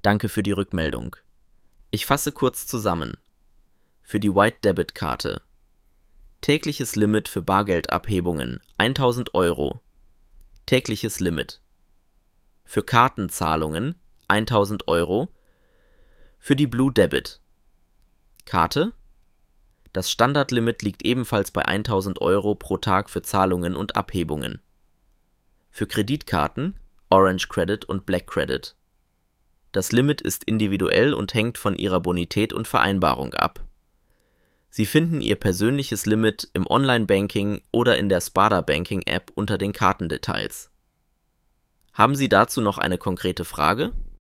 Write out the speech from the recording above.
Danke für die Rückmeldung. Ich fasse kurz zusammen. Für die White Debit Karte. Tägliches Limit für Bargeldabhebungen 1000 Euro. Tägliches Limit. Für Kartenzahlungen 1000 Euro. Für die Blue Debit Karte. Das Standardlimit liegt ebenfalls bei 1000 Euro pro Tag für Zahlungen und Abhebungen. Für Kreditkarten Orange Credit und Black Credit. Das Limit ist individuell und hängt von Ihrer Bonität und Vereinbarung ab. Sie finden Ihr persönliches Limit im Online-Banking oder in der Spada Banking-App unter den Kartendetails. Haben Sie dazu noch eine konkrete Frage?